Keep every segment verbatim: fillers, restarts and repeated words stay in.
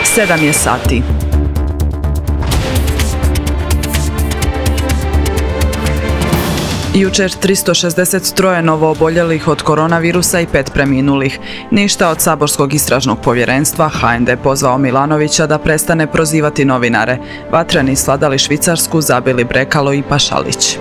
sedam je sati. Jučer tristo šezdeset tri novooboljelih od koronavirusa i pet preminulih. Ništa od saborskog istražnog povjerenstva. ha en de pozvao Milanovića da prestane prozivati novinare. Vatreni sladali Švicarsku, zabili Brekalo i Pašalić.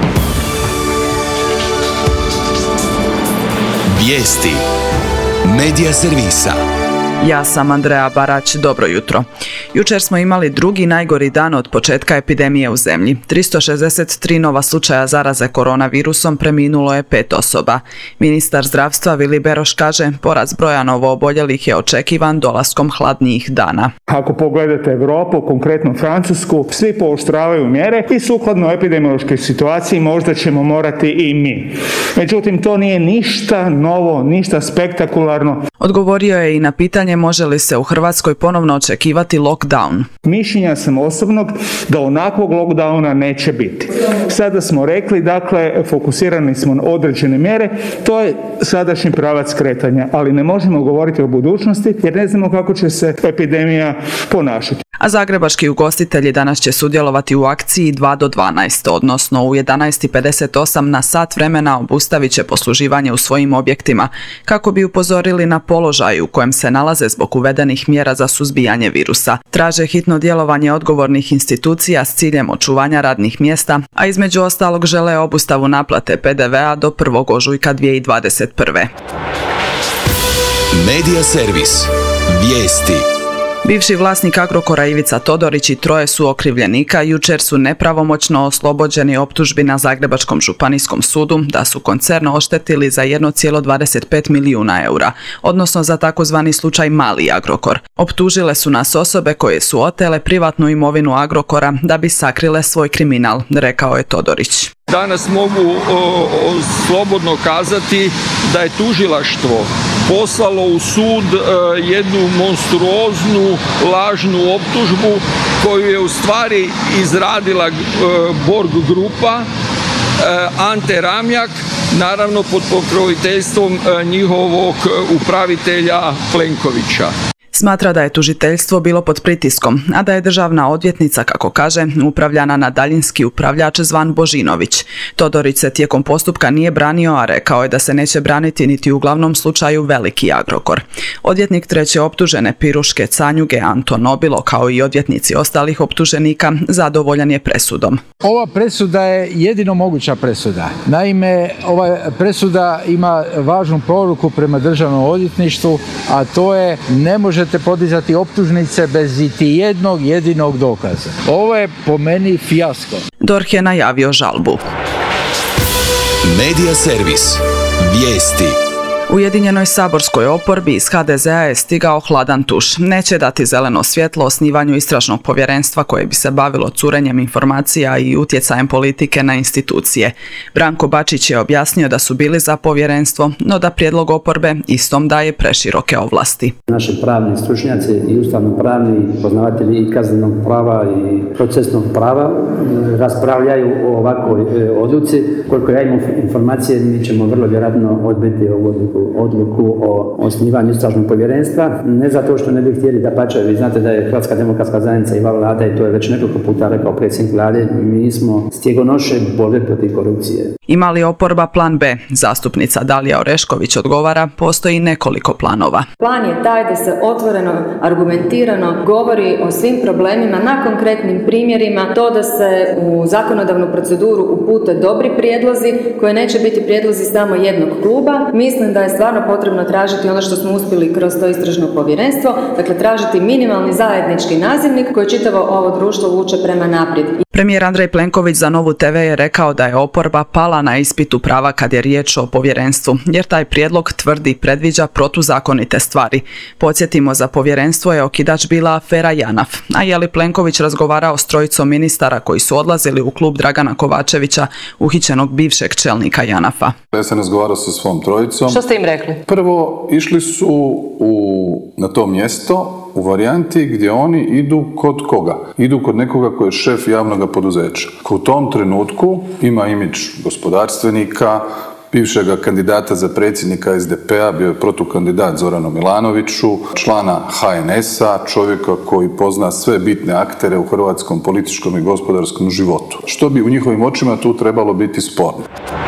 Vijesti Medija servisa. Ja sam Andreja Barać, dobro jutro. Jučer smo imali drugi najgori dan od početka epidemije u zemlji. tristo šezdeset tri nova slučaja zaraze koronavirusom, preminulo je pet osoba. Ministar zdravstva Vili Beroš kaže, porast broja novooboljelih je očekivan dolaskom hladnijih dana. Ako pogledate Europu, konkretno Francusku, svi pooštravaju mjere i sukladno epidemiološkoj situaciji možda ćemo morati i mi. Međutim, to nije ništa novo, ništa spektakularno. Odgovorio je i na pitanje može li se u Hrvatskoj ponovno očekivati lockdown. Mišljenja sam osobnog da onakvog lockdowna neće biti. Sada smo rekli, dakle, fokusirani smo na određene mjere, to je sadašnji pravac kretanja, ali ne možemo govoriti o budućnosti jer ne znamo kako će se epidemija ponašati. A zagrebački ugostitelji danas će sudjelovati u akciji dva do dvanaest, odnosno u jedanaest pedeset osam na sat vremena obustavit će posluživanje u svojim objektima, kako bi upozorili na položaj u kojem se nalaze zbog uvedenih mjera za suzbijanje virusa. Traže hitno djelovanje odgovornih institucija s ciljem očuvanja radnih mjesta, a između ostalog žele obustavu naplate pe de vea do prvog ožujka dvije tisuće dvadeset prve. Medija servis. Vijesti. Bivši vlasnik Agrokora Ivica Todorić i troje su okrivljenika jučer su nepravomoćno oslobođeni optužbi na Zagrebačkom županijskom sudu da su koncern oštetili za jedan zarez dvadeset pet milijuna eura, odnosno za takozvani slučaj Mali Agrokor. Optužile su nas osobe koje su otele privatnu imovinu Agrokora da bi sakrile svoj kriminal, rekao je Todorić. Danas mogu o, o, slobodno kazati da je tužilaštvo poslalo u sud e, jednu monstruoznu lažnu optužbu koju je u stvari izradila e, Borg grupa, e, Ante Ramljak, naravno pod pokroviteljstvom e, njihovog upravitelja Plenkovića. Smatra da je tužiteljstvo bilo pod pritiskom, a da je državna odvjetnica, kako kaže, upravljana na daljinski upravljač zvan Božinović. Todorić se tijekom postupka nije branio, a rekao je da se neće braniti niti u glavnom slučaju Veliki Agrokor. Odvjetnik treće optužene Piruške Canjuge Anton Nobilo, kao i odvjetnici ostalih optuženika, zadovoljan je presudom. Ova presuda je jedino moguća presuda. Naime, ova presuda ima važnu poruku prema državnom odvjetništvu, a to je ne može podizati optužnice bez iti jednog jedinog dokaza. Ovo je po meni fijasko. DORH je najavio žalbu. Medija servis. Vijesti. Ujedinjenoj saborskoj oporbi iz ha de zea je stigao hladan tuš. Neće dati zeleno svjetlo osnivanju istražnog povjerenstva koje bi se bavilo curenjem informacija i utjecajem politike na institucije. Branko Bačić je objasnio da su bili za povjerenstvo, no da prijedlog oporbe istom daje preširoke ovlasti. Naši pravni stručnjaci i ustavno-pravni poznavatelji i kaznenog prava i procesnog prava raspravljaju o ovakvoj odluci. Koliko ja imam informacije, mi ćemo vrlo vjerojatno odbiti ovu odluku. odluku o osnivanju istražnog povjerenstva, ne zato što ne bi htjeli da pače. Vi znate da je Hrvatska demokratska zajednica i ova vlada, i to je već nekoliko puta rekao predsjednik vlade, mi smo stjegonoše borbe protiv korupcije. Ima li oporba plan be? Zastupnica Dalija Orešković odgovara, postoji nekoliko planova. Plan je taj da se otvoreno, argumentirano govori o svim problemima na konkretnim primjerima, to da se u zakonodavnu proceduru upute dobri prijedlozi koji neće biti prijedlozi samo jednog kluba. Mislim da je stvarno potrebno tražiti ono što smo uspjeli kroz to istražno povjerenstvo, dakle tražiti minimalni zajednički nazivnik koji čitavo ovo društvo vuče prema naprijed. Premijer Andrej Plenković za Novu te ve je rekao da je oporba pala na ispitu prava kad je riječ o povjerenstvu, jer taj prijedlog tvrdi predviđa protuzakonite stvari. Podsjetimo, za povjerenstvo je okidač bila afera Janaf, a je li Plenković razgovarao s trojicom ministara koji su odlazili u klub Dragana Kovačevića, uhićenog bivšeg čelnika Janafa? Ja sam razgovarao sa svom trojicom. Što ste im rekli? Prvo, išli su u, na to mjesto u varijanti gdje oni idu kod koga? Idu kod nekoga koji je šef javnog poduzeća. Ko u tom trenutku ima imidž gospodarstvenika, bivšega kandidata za predsjednika es de pe a, bio je protukandidat Zoranu Milanoviću, člana ha en es a, čovjeka koji pozna sve bitne aktere u hrvatskom političkom i gospodarskom životu. Što bi u njihovim očima tu trebalo biti sporno?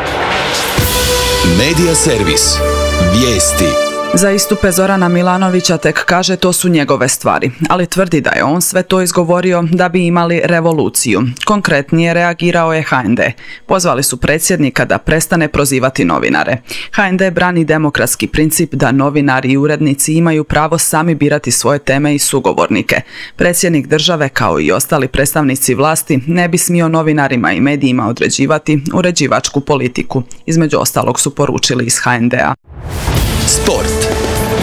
Medija servis. Vijesti. Za istupe Zorana Milanovića tek kaže to su njegove stvari, ali tvrdi da je on sve to izgovorio da bi imali revoluciju. Konkretnije reagirao je ha en de. Pozvali su predsjednika da prestane prozivati novinare. ha en de brani demokratski princip da novinari i urednici imaju pravo sami birati svoje teme i sugovornike. Predsjednik države, kao i ostali predstavnici vlasti, ne bi smio novinarima i medijima određivati uređivačku politiku. Između ostalog su poručili iz ha en de a. Sport.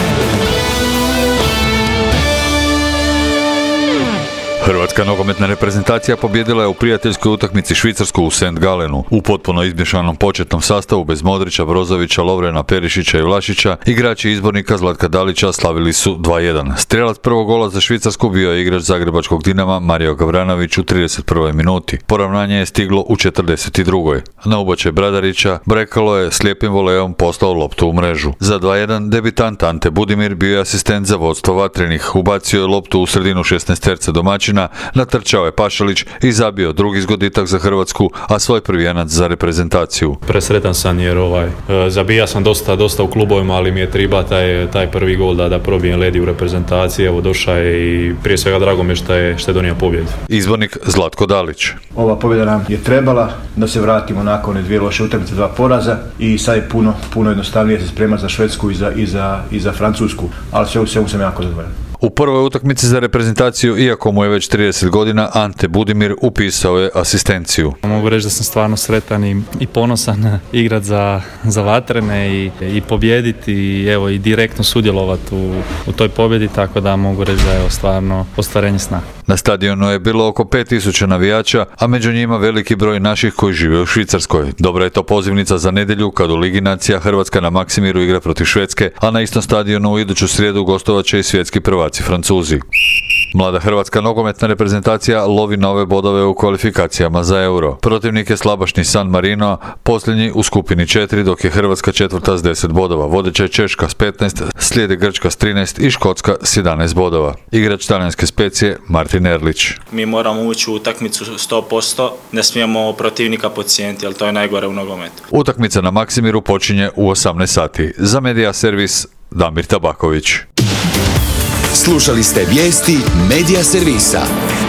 Hrvatska nogometna reprezentacija pobijedila je u prijateljskoj utakmici Švicarsku u Saint Gallenu. U potpuno izmješanom početnom sastavu bez Modrića, Brozovića, Lovrena, Perišića i Vlašića, igrači izbornika Zlatka Dalića slavili su dva jedan. Strijelac prvog gola za Švicarsku bio je igrač zagrebačkog Dinama Mario Gavranović u trideset prvoj minuti. Poravnanje je stiglo u četrdeset drugoj Na ubačaj Bradarića, Brekalo je slijepim voleom poslao loptu u mrežu. Za dva jedan debitant Ante Budimir bio je asistent za vodstvo Vatrenih. Ubacio je loptu u sredinu šesnaesterca domaćina, natrčao je Pašalić i zabio drugi zgoditak za Hrvatsku, a svoj prvijenac za reprezentaciju. Presretan sam jer ovaj, zabija sam dosta, dosta u klubovima, ali mi je triba taj, taj prvi gol da, da probijem ledi u reprezentaciji. Evo došao je i prije svega drago mi je što je, što je donio pobjedu. Izbornik Zlatko Dalić. Ova pobjeda nam je trebala da se vratimo nakon one dvije loše utakmice, dva poraza i sad je puno, puno jednostavnije se spremati za Švedsku i za, i za, i za Francusku, ali sve u svemu sam jako zadovoljan. U prvoj utakmici za reprezentaciju, iako mu je već trideset godina, Ante Budimir upisao je asistenciju. Mogu reći da sam stvarno sretan i, i ponosan igrat za, za Vatrene i, i pobijediti i, evo, i direktno sudjelovati u, u toj pobjedi, tako da mogu reći da je evo, stvarno ostvarenje sna. Na stadionu je bilo oko pet tisuća navijača, a među njima veliki broj naših koji žive u Švicarskoj. Dobra je to pozivnica za nedjelju kad u Ligi nacija Hrvatska na Maksimiru igra protiv Švedske, a na istom stadionu u iduću srijedu gostovat će i svjetski prvaci Francuzi. Mlada hrvatska nogometna reprezentacija lovi nove bodove u kvalifikacijama za Euro. Protivnik je slabašni San Marino, posljednji u skupini četiri, dok je Hrvatska četvrta s deset bodova. Vodeća je Češka s petnaest, slijede Grčka s trinaest i Škotska s jedanaest bodova. Igrač talijanske Specije Martin Erlić. Mi moramo ući u utakmicu sto posto, ne smijemo protivnika podcijeniti, jer to je najgore u nogometu. Utakmica na Maksimiru počinje u osamnaest sati. Za Medija servis Damir Tabaković. Slušali ste vijesti Medija servisa.